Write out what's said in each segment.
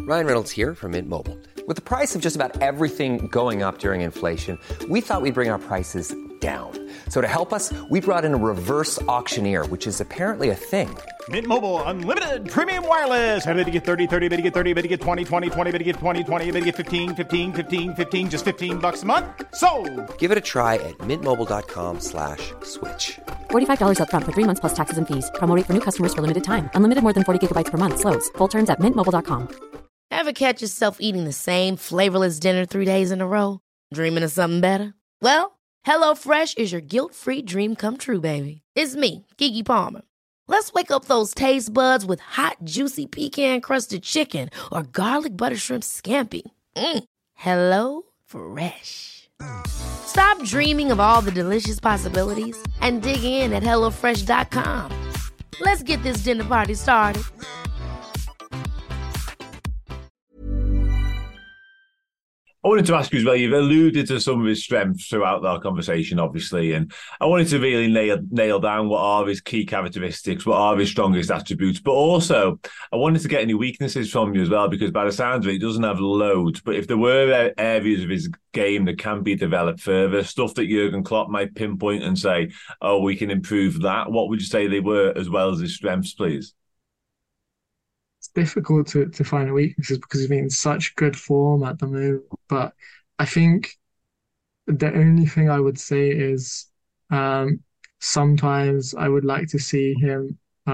Ryan Reynolds here from Mint Mobile. With the price of just about everything going up during inflation, we thought we'd bring our prices down. So to help us, we brought in a reverse auctioneer, which is apparently a thing. Mint Mobile Unlimited Premium Wireless. How to get 30, 30, bit to get 30, bit to get 20, 20, 20, bit to get 20, 20, bit to get 15, 15, 15, 15, just $15 a month? Sold! Give it a try at mintmobile.com/switch. $45 up front for 3 months plus taxes and fees. Promo rate for new customers for limited time. Unlimited more than 40 gigabytes per month. Slows full terms at mintmobile.com. Ever catch yourself eating the same flavorless dinner 3 days in a row? Dreaming of something better? Well, HelloFresh is your guilt-free dream come true, baby. It's me, Keke Palmer. Let's wake up those taste buds with hot, juicy pecan-crusted chicken or garlic butter shrimp scampi. Hello Fresh. Stop dreaming of all the delicious possibilities and dig in at HelloFresh.com. Let's get this dinner party started. I wanted to ask you as well, you've alluded to some of his strengths throughout our conversation, obviously, and I wanted to really nail down what are his key characteristics, what are his strongest attributes, but also I wanted to get any weaknesses from you as well, because by the sounds of it, he doesn't have loads, but if there were areas of his game that can be developed further, stuff that Jurgen Klopp might pinpoint and say, oh, we can improve that, what would you say they were as well as his strengths, please? It's difficult to find weaknesses because he's been in such good form at the moment. But I think the only thing I would say is sometimes I would like to see him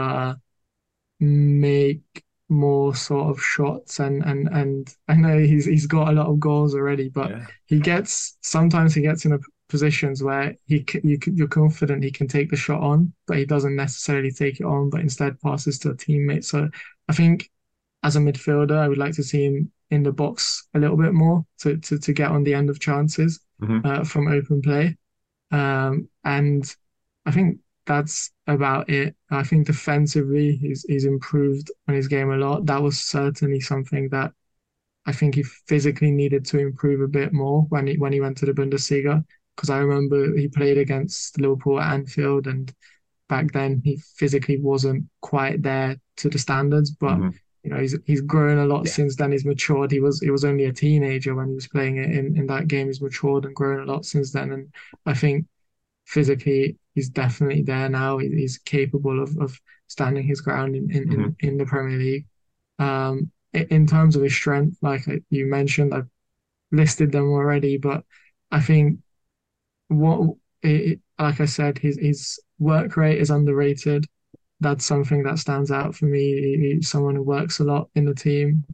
make more sort of shots and I know he's got a lot of goals already, but sometimes he gets in positions where you're confident he can take the shot on, but he doesn't necessarily take it on, but instead passes to a teammate. So I think as a midfielder, I would like to see him in the box a little bit more to get on the end of chances from open play. And I think that's about it. I think defensively, he's improved on his game a lot. That was certainly something that I think he physically needed to improve a bit more when he went to the Bundesliga. Because I remember he played against Liverpool at Anfield, and back then he physically wasn't quite there to the standards. But you know, he's grown a lot since then. He's matured. He was only a teenager when he was playing it in that game. He's matured and grown a lot since then. And I think physically he's definitely there now. He's capable of standing his ground in the Premier League. In terms of his strength, like you mentioned, I've listed them already, but I think like I said, his work rate is underrated. That's something that stands out for me. He's someone who works a lot in the team.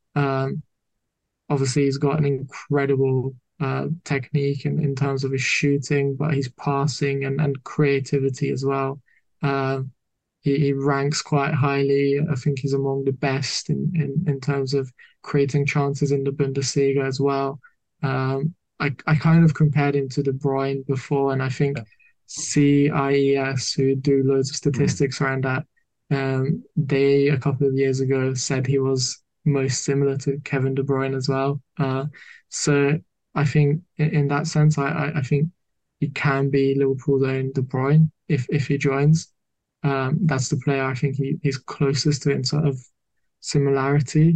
Obviously, he's got an incredible technique in terms of his shooting, but his passing and creativity as well. He ranks quite highly. I think he's among the best in terms of creating chances in the Bundesliga as well. I kind of compared him to De Bruyne before, and I think CIES, who do loads of statistics around that, they a couple of years ago said he was most similar to Kevin De Bruyne as well. So I think in that sense, I think he can be Liverpool's own De Bruyne if he joins. That's the player I think he's closest to in sort of similarity.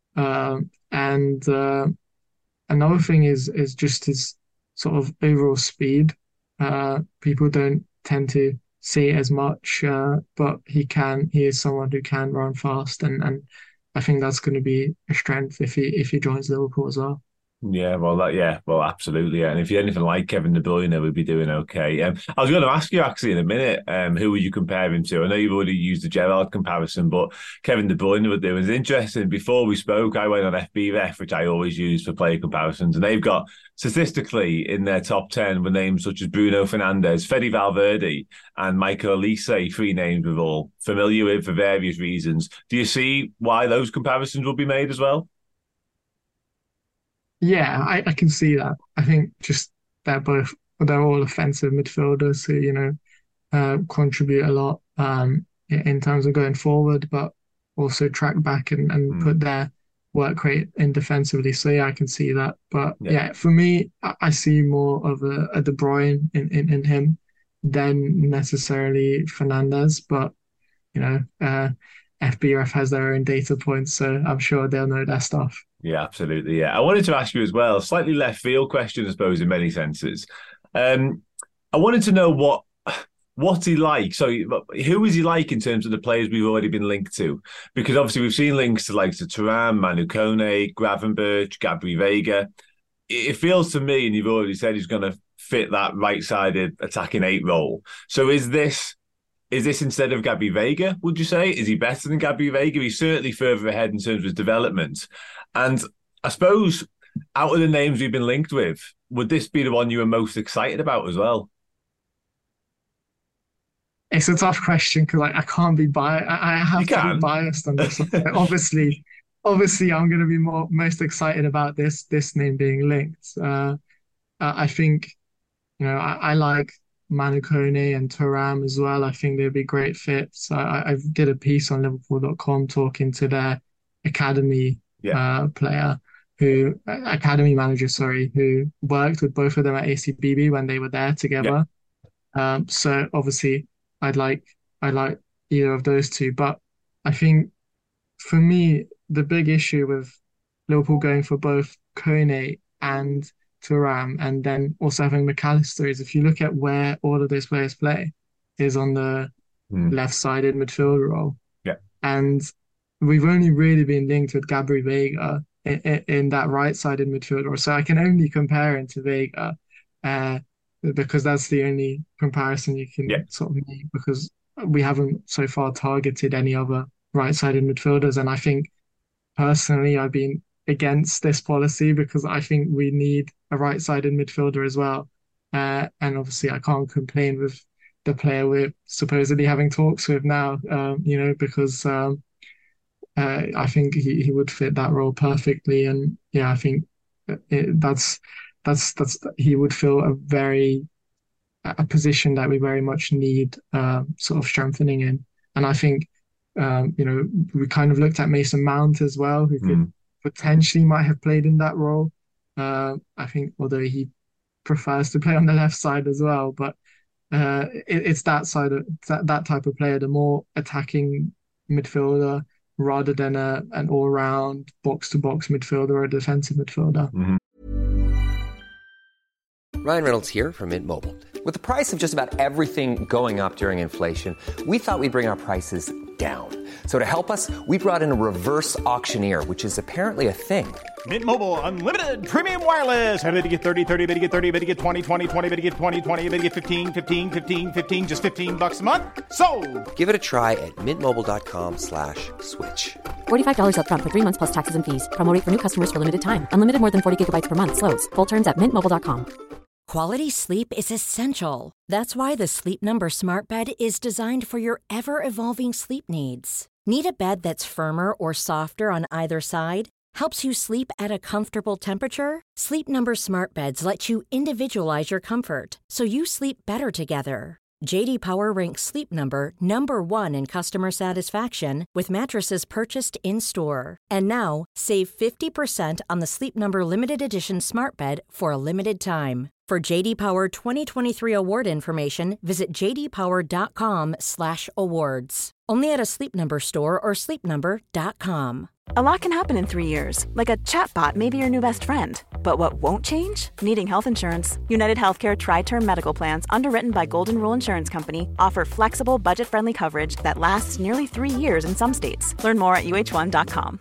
And another thing is just his sort of overall speed. People don't tend to see it as much, but he is someone who can run fast, and I think that's going to be a strength if he joins Liverpool as well. Yeah, well, absolutely. Yeah. And if you're anything like Kevin De Bruyne, we'd be doing okay. I was going to ask you actually in a minute, who would you compare him to? I know you've already used the Gerrard comparison, but Kevin De Bruyne would do. It's interesting. Before we spoke, I went on FBref, which I always use for player comparisons, and they've got statistically in their top 10 with names such as Bruno Fernandes, Fede Valverde, and Michael Olise, 3 names we're all familiar with for various reasons. Do you see why those comparisons will be made as well? Yeah, I can see that. I think just they're all offensive midfielders who, contribute a lot in terms of going forward, but also track back and put their work rate in defensively. So yeah, I can see that. But yeah for me, I see more of a De Bruyne in him than necessarily Fernandes. But FBref has their own data points, so I'm sure they'll know their stuff. Yeah, absolutely. Yeah. I wanted to ask you as well, slightly left field question, I suppose, in many senses. I wanted to know what's he like? So who is he like in terms of the players we've already been linked to? Because obviously we've seen links to like Thuram, Manu Kone, Gravenberch, Gabri Veiga. It feels to me, and you've already said he's going to fit that right-sided attacking 8 role. So is this instead of Gabri Veiga, would you say? Is he better than Gabri Veiga? He's certainly further ahead in terms of his development. And I suppose out of the names we've been linked with, would this be the one you were most excited about as well? It's a tough question because I can't be biased. I have to be biased on this. Obviously, I'm going to be most excited about this name being linked. I think, I like Manu Kone and Thuram as well. I think they'd be great fits. I did a piece on Liverpool.com talking to their academy academy manager, who worked with both of them at ACBB when they were there together. So obviously I'd like either of those two. But I think for me, the big issue with Liverpool going for both Kone and Thuram and then also having McAllister is if you look at where all of those players play is on the left-sided midfield role. Yeah. And we've only really been linked with Gabri Veiga in that right-sided midfield role. So I can only compare him to Veiga because that's the only comparison you can sort of make because we haven't so far targeted any other right-sided midfielders. And I think personally I've been against this policy because I think we need a right-sided midfielder as well. And obviously I can't complain with the player we're supposedly having talks with now, because I think he would fit that role perfectly. And yeah, I think that's he would fill a position that we very much need sort of strengthening in. And I think, we kind of looked at Mason Mount as well, who could potentially might have played in that role. I think, although he prefers to play on the left side as well, but it's that side of that type of player, the more attacking midfielder rather than an all-round box-to-box midfielder or a defensive midfielder. Ryan Reynolds here from Mint Mobile. With the price of just about everything going up during inflation, we thought we'd bring our prices down. So to help us, we brought in a reverse auctioneer, which is apparently a thing. Mint Mobile Unlimited Premium Wireless. How to get 30, 30, bit to get 30, bit to get 20, 20, 20, bit to get 20, 20, bit to get 15, 15, 15, 15, just $15 a month? Sold! Give it a try at mintmobile.com/switch. $45 up front for 3 months plus taxes and fees. Promo rate for new customers for limited time. Unlimited more than 40 gigabytes per month. Slows full terms at mintmobile.com. Quality sleep is essential. That's why the Sleep Number Smart Bed is designed for your ever-evolving sleep needs. Need a bed that's firmer or softer on either side? Helps you sleep at a comfortable temperature? Sleep Number Smart Beds let you individualize your comfort so you sleep better together. J.D. Power ranks Sleep Number #1 in customer satisfaction with mattresses purchased in-store. And now, save 50% on the Sleep Number Limited Edition Smart Bed for a limited time. For J.D. Power 2023 award information, visit jdpower.com/awards. Only at a Sleep Number store or sleepnumber.com. A lot can happen in 3 years, like a chatbot may be your new best friend. But what won't change? Needing health insurance. United Healthcare Tri-Term Medical Plans, underwritten by Golden Rule Insurance Company, offer flexible, budget-friendly coverage that lasts nearly 3 years in some states. Learn more at uh1.com.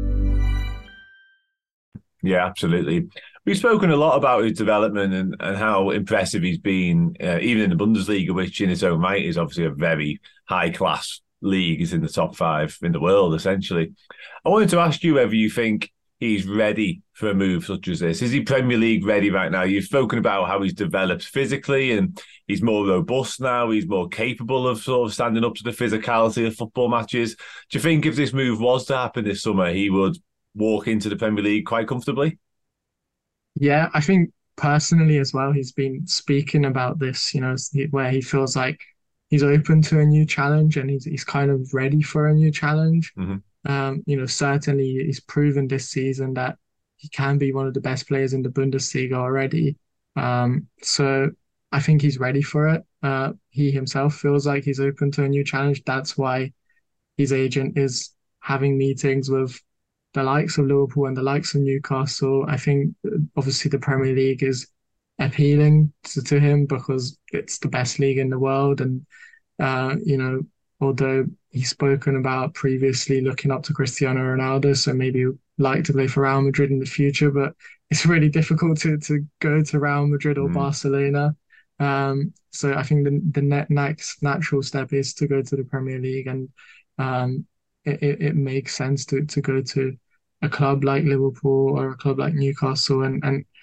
Yeah, absolutely. We've spoken a lot about his development and how impressive he's been, even in the Bundesliga, which in its own right is obviously a very high-class league. Is in the top 5 in the world, essentially. I wanted to ask you whether you think he's ready for a move such as this. Is he Premier League ready right now? You've spoken about how he's developed physically and he's more robust now. He's more capable of sort of standing up to the physicality of football matches. Do you think if this move was to happen this summer, he would walk into the Premier League quite comfortably? Yeah, I think personally as well, he's been speaking about this, where he feels like he's open to a new challenge and he's kind of ready for a new challenge. Certainly he's proven this season that he can be one of the best players in the Bundesliga already. So I think he's ready for it. He himself feels like he's open to a new challenge. That's why his agent is having meetings with the likes of Liverpool and the likes of Newcastle. I think obviously the Premier League is appealing to him because it's the best league in the world. And, although he's spoken about previously looking up to Cristiano Ronaldo, so maybe like to play for Real Madrid in the future, but it's really difficult to go to Real Madrid or Barcelona. So I think the next natural step is to go to the Premier League, and it makes sense to go to a club like Liverpool or a club like Newcastle. And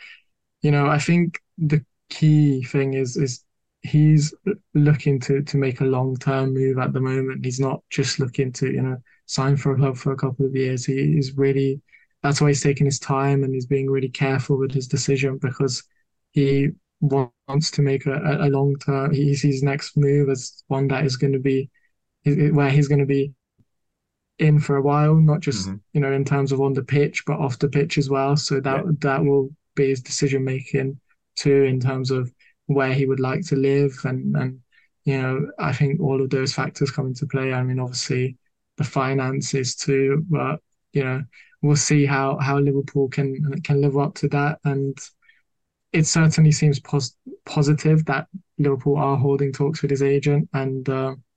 I think the key thing is he's looking to make a long-term move at the moment. He's not just looking to, sign for a club for a couple of years. That's why he's taking his time and he's being really careful with his decision, because he wants to make a long-term, he sees his next move as one that is going to be where he's going to be in for a while, not just, in terms of on the pitch, but off the pitch as well. So that will be his decision-making too, in terms of where he would like to live. And I think all of those factors come into play. I mean, obviously the finances too, but, we'll see how Liverpool can live up to that. And it certainly seems positive that Liverpool are holding talks with his agent. And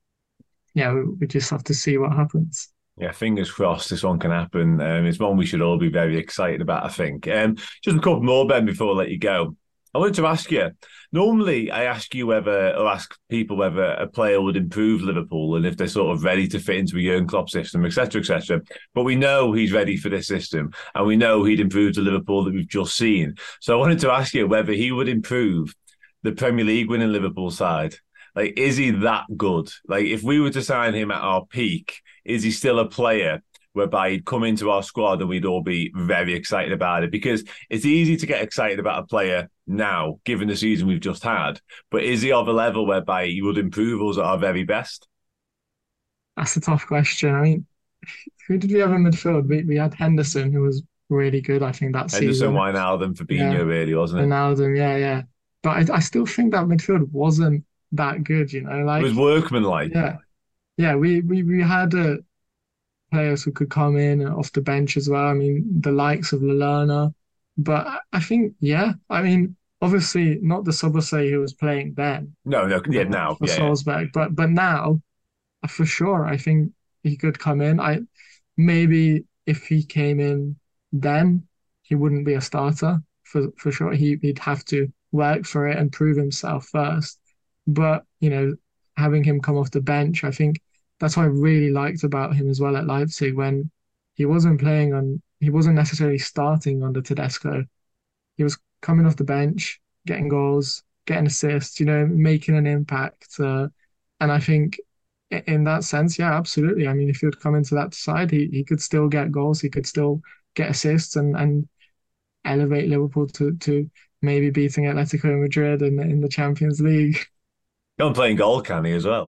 we just have to see what happens. Yeah, fingers crossed this one can happen. It's one we should all be very excited about, I think. Just a couple more, Ben, before I let you go. I wanted to ask you, normally I ask people whether a player would improve Liverpool and if they're sort of ready to fit into a Jurgen Klopp system, etc., etc. But we know he's ready for this system, and we know he'd improve the Liverpool that we've just seen. So I wanted to ask you whether he would improve the Premier League winning Liverpool side. Like, is he that good? Like, if we were to sign him at our peak, is he still a player whereby he'd come into our squad and we'd all be very excited about it? Because it's easy to get excited about a player now, given the season we've just had. But is he of a level whereby he would improve us at our very best? That's a tough question. I mean, who did we have in midfield? We had Henderson, who was really good, I think, that season. Henderson, Wijnaldum, Fabinho, really, wasn't it? Wijnaldum, yeah. But I still think that midfield wasn't that good, Like, it was workmanlike. Yeah. We had players who could come in and off the bench as well. I mean, the likes of Lallana. But I think, I mean, obviously not the Szoboszlai who was playing then. No, now. For Salzburg. But now, for sure, I think he could come in. Maybe if he came in then, he wouldn't be a starter, for sure. He'd have to work for it and prove himself first. But, having him come off the bench, I think that's what I really liked about him as well at Leipzig, when he wasn't necessarily starting under Tedesco. He was coming off the bench, getting goals, getting assists, making an impact. And I think in that sense, yeah, absolutely. I mean, if he would come into that side, he could still get goals, he could still get assists and elevate Liverpool to maybe beating Atletico Madrid in the Champions League. Go and playing goal, can he, as well?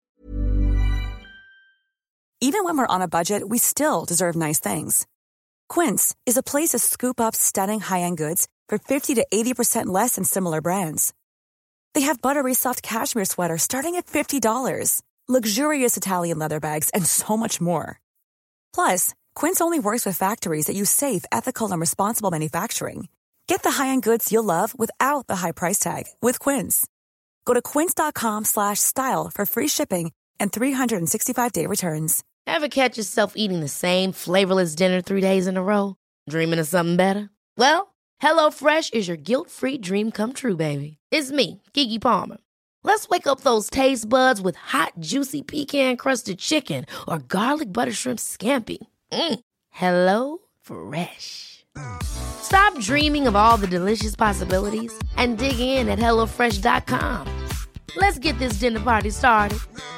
Even when we're on a budget, we still deserve nice things. Quince is a place to scoop up stunning high-end goods for 50 to 80% less than similar brands. They have buttery soft cashmere sweaters starting at $50, luxurious Italian leather bags, and so much more. Plus, Quince only works with factories that use safe, ethical, and responsible manufacturing. Get the high-end goods you'll love without the high price tag with Quince. Go to quince.com/style for free shipping and 365-day returns. Ever catch yourself eating the same flavorless dinner 3 days in a row? Dreaming of something better? Well, HelloFresh is your guilt-free dream come true, baby. It's me, Keke Palmer. Let's wake up those taste buds with hot, juicy pecan-crusted chicken or garlic butter shrimp scampi. HelloFresh. Stop dreaming of all the delicious possibilities and dig in at HelloFresh.com. Let's get this dinner party started.